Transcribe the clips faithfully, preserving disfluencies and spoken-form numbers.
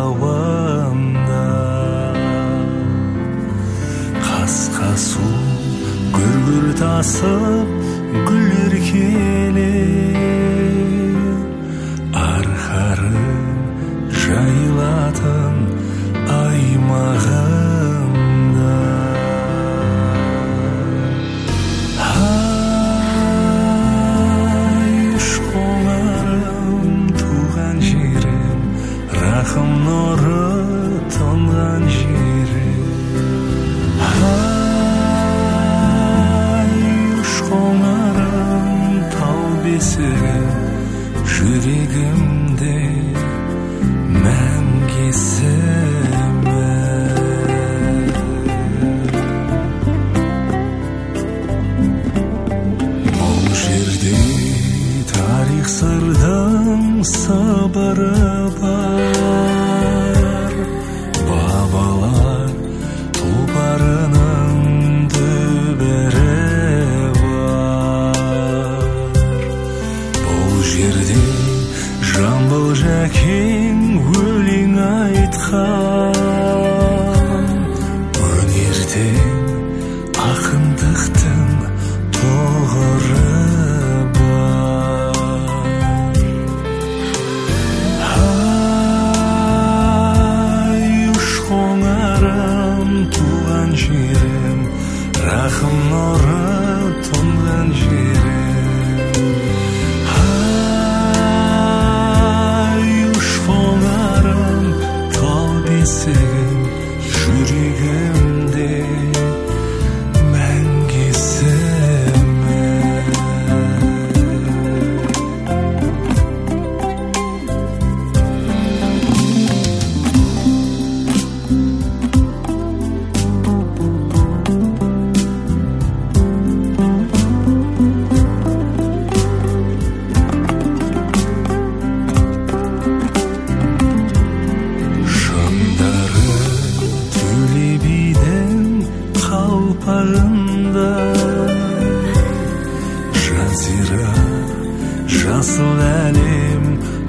табында қасқа су гүр-гүр тасып гүлдер келер арқары жайылатын аймағында ай ұшқынарым туған жерім рахым нұры тұнған жерім ай ұшқынарым тау бесігім жүрегімде мәңгесіме бұл жерде тарих сырдың сыбыры бар бабалар тұлпарының дүбірі бар бұл жерде жамбыл жәкең өлең айтқан өнерден ақындықтың тұғыры бар ай ұшқынарым туған жерім рахым нұры тұнған жерім жүрегімде мәңгесіме жазира жасыл әлем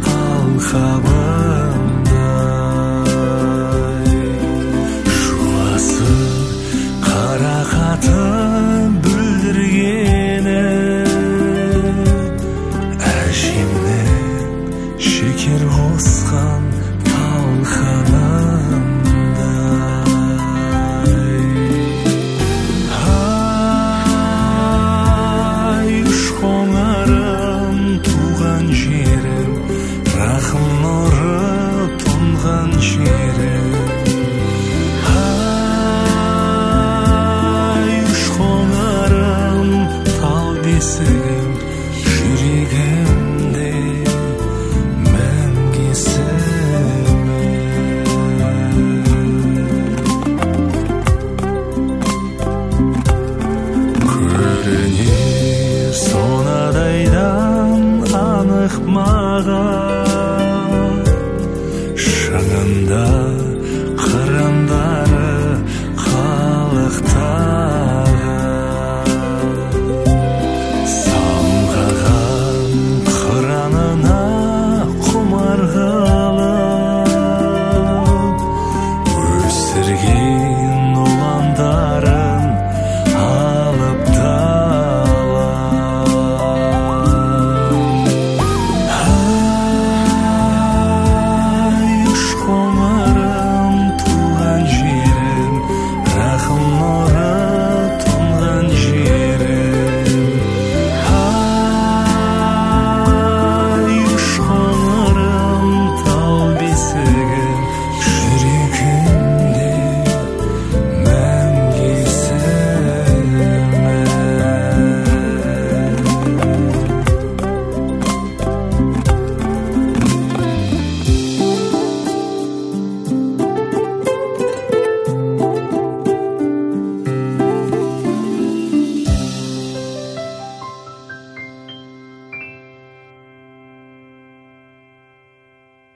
алқабындай жуасы қарақаты бүлдіргені әжемнің шекер қосқан талқанындай рахым нұры тұнған жерім ай ұшқынарым тал бесігім жүрегімде мәңгесіме көрінер сонадайдан анық маған шыңында қырында